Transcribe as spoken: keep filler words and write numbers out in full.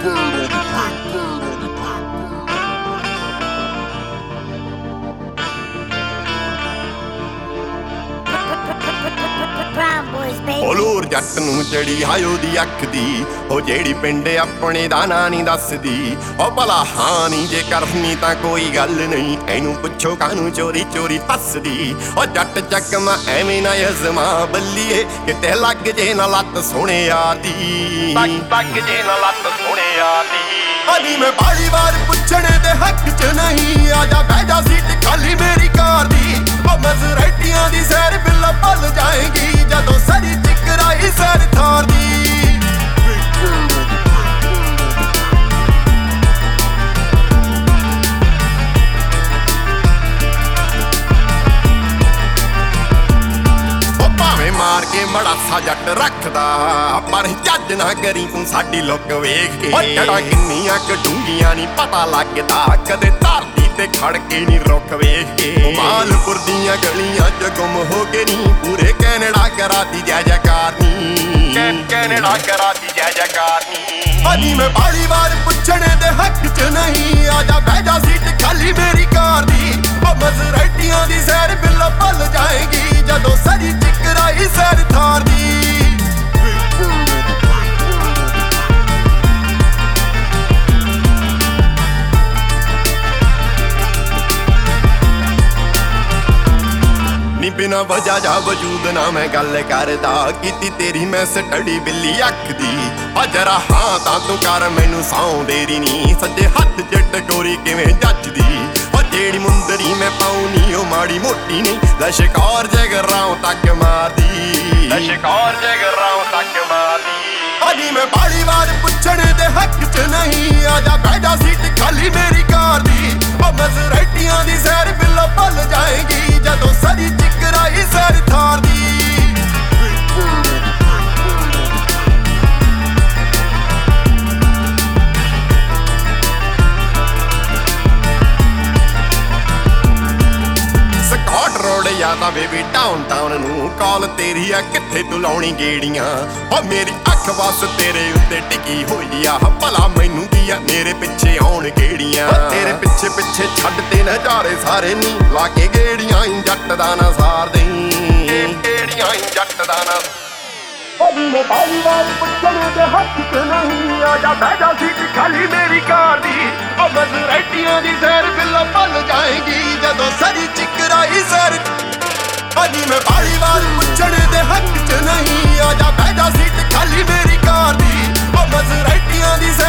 ਲੋਰ ਜੱਟ ਨੂੰ ਚੜੀ ਹਾਇਓ ਦੀ ਅੱਖ ਦੀ ਉਹ ਜਿਹੜੀ ਪਿੰਡ ਆਪਣੇ ਦਾ ਨਾਂ ਨਹੀਂ ਦੱਸਦੀ। ਉਹ ਭਲਾ ਹਾਂ ਨੀ ਜੇ ਕਰਨੀ ਤਾਂ ਕੋਈ ਗੱਲ ਨਹੀਂ, ਇਹਨੂੰ ਪੁੱਛੋ ਕਾਹਨੂੰ ਚੋਰੀ ਚੋਰੀ ਹੱਸਦੀ। ਉਹ ਜੱਟ ਚੱਕਮਾ ਐਵੇਂ ਨਾ ਅਜ਼ਮਾ ਬੱਲੀਏ, ਕਿਤੇ ਲੱਗ ਜੇ ਨਾ ਲੱਤ ਸੋਹਣਿਆ ਦੀ, ਲੱਗ ਜੇ ਨਾ ਲੱਤ ਸੋਹਣਿਆ ਦੀ। ਅਨੀ ਮੈਂ ਬਾਰੀ ਵਾਰ ਪੁੱਛਣੇ ਦੇ ਹੱਕ ਚ ਨਹੀਂ, ਆ ਜਾ ਬਹਿ ਜਾ ਸੀਟ ਖਾਲੀ ਮੇਰੀ ਕਾਰ ਦੀ। ਉਹ ਮਜ਼ਰੈਟੀਆਂ ਦੀ ਸੈਰ ਬਿੱਲਾ ਭੱਲ ਜਾਏਗੀ ਜਦੋਂ ਸਰੀ ਟਿਕਰਾਈ ਸੈਰ ਥਾਰ ਦੀ। ਮਾਰ ਕੇ ਮੜਾਸਾ ਜੱਟ ਰੱਖਦਾ, ਪਰ ਜੱਜ ਨਾ ਕਰੀ ਤੂੰ ਸਾਡੀ ਲੁੱਕ ਵੇਖ ਕੇ। ਉਹ ਜੜਾਂ ਕਿੰਨੀਆਂ ਕੁ ਡੂੰਘੀਆਂ ਨੀ ਪਤਾ ਲੱਗਦਾ, ਕਦੇ ਧਰਤੀ ਤੇ ਖੜ ਕੇ ਨੀ ਰੁੱਖ ਵੇਖ ਕੇ। ਮਾਲਪੁਰ ਦੀਆਂ ਗਲੀਆਂ ਚ ਗੁੰਮ ਹੋ ਕੇ ਨੀ, ਪੂਰੇ ਕੈਨੇਡਾ ਕਰਾਤੀ ਜੈ ਜੈਕਾਰ ਨੀ, ਕੈਨੇਡਾ ਕਰਾਤੀ ਜੈ ਜੈਕਾਰ ਨੀ। ਅਨੀ ਮੈਂ ਬਾਰੀ ਵਾਰ ਪੁੱਛਣੇ ਦੇ ਹੱਕ ਚ ਨਹੀਂ, ਆ ਜਾ ਬਹਿ ਜਾ ਸੀਟ ਖਾਲੀ ਮੇਰੀ ਕਾਰ ਦੀ। ਉਹ ਮਜ਼ਰੈਟੀਆਂ ਦੀ ਸੈਰ ਬਿੱਲਾ ਭੱਲ ਜਾਏਗੀ ਜਦੋਂ ਸਰੀ ਟਿਕਰਾਈ ਸੈਰ ਥਾਰ ਦੀ। ਨੀ ਬਿਨਾ ਵਜ੍ਹਾ ਜਾ ਵਜੂਦ ਨਾ ਮੈਂ ਗੱਲ ਕਰਦਾ, ਕੀਤੀ ਤੇਰੀ ਮੈਂ ਸਟੱਡੀ ਬਿੱਲੀ ਅੱਖ ਦੀ। ਆ ਜਰਾ ਹਾਂ ਤਾਂ ਤੂੰ ਕਰ ਮੈਨੂੰ ਸੌਂ ਦੇਰੀ ਨੀ, ਸੱਜੇ ਹੱਥ ਚ ਟਕੋਰੀ ਕਿਵੇਂ ਜੱਜਦੀ। ਉਹ ਜਿਹੜੀ ਮੁੰਦਰੀ ਮੈਂ ਪਾਉਣੀ ਉਹ ਮਾੜੀ ਮੋਟੀ ਨਹੀਂ, ਲਸ਼ਕੌਰ ਜਗਰਾਉਂ ਤੱਕ ਮਾਰਦੀ, ਲਸ਼ਕੌਰ ਜਗਰਾਉਂ ਤੱਕ ਮਾਰਦੀ। ਅਨੀ ਮੈਂ ਬਾਰੀ ਵਾਰ ਪੁੱਛਣੇ ਦੇ ਹੱਕ ਚ ਨਹੀਂ, ਆ ਜਾ ਬਹਿ ਜਾ ਸੀਟ ਖਾਲੀ ਮੇਰੀ ਕਾਰ ਦੀ। ਉਹ ਮਜ਼ਰੈਟੀਆਂ ਦੀ ਸੈਰ ਬਿੱਲਾ ਭੱਲ ਜਾਏਗੀ ਜਦੋਂ ਸਰੀ ਟਿਕਰਾਈ ਸੈਰ ਥਾਰ ਦੀ। ਜਾਂ ਤਾਂ ਬੇਬੀ ਡਾਊਨ ਟਾਊਨ ਨੂੰ ਕਾਲ ਤੇਰੀ ਆ, ਕਿੱਥੇ ਤੂੰ ਲਾਉਣੀ ਗੇੜੀਆਂ। ਉਹ ਮੇਰੀ ਅੱਖ ਬਸ ਤੇਰੇ ਉੱਤੇ ਟਿਕੀ ਹੋਈ ਆ, ਭਲਾ ਮੈਨੂੰ ਕੀ ਆ ਮੇਰੇ ਪਿੱਛੇ ਆਉਣ ਗੇੜੀਆਂ। ਤੇਰੇ ਪਿੱਛੇ ਪਿੱਛੇ ਛੱਡ ਤੇ ਨਜ਼ਾਰੇ ਸਾਰੇ ਨੀ, ਲਾ ਕੇ ਗੇੜੀਆਂ ਈ ਜੱਟ ਦਾ ਨਾ ਸਾਰ ਦੇਈਂ, ਗੇੜੀਆਂ ਈ ਜੱਟ ਦਾ ਨਾ। ਅਨੀ ਮੈਂ ਬਾਰੀ ਵਾਰ ਪੁੱਛਣੇ ਦੇ ਹੱਕ ਚ ਨਹੀਂ, ਆ ਜਾ ਬਹਿ ਜਾ ਸੀਟ ਖਾਲੀ ਮੇਰੀ ਕਾਰ ਦੀ। ਉਹ ਮਜ਼ਰੈਟੀਆਂ ਦੀ ਸੈਰ ਬਿੱਲਾ ਭੱਲ ਜਾਏਗੀ ਜਦੋਂ ਸਰੀ ਟਿਕਰਾਈ ਸੈਰ। ਅਨੀ ਮੈਂ ਬਾਰੀ ਵਾਰ ਪੁੱਛਣੇ ਦੇ ਹੱਕ ਚ ਨਹੀਂ, ਆ ਜਾ ਬਹਿ ਜਾ ਸੀਟ ਖਾਲੀ ਮੇਰੀ ਕਾਰ ਦੀ। ਉਹ ਮਜ਼ਰੈਟੀਆਂ ਦੀ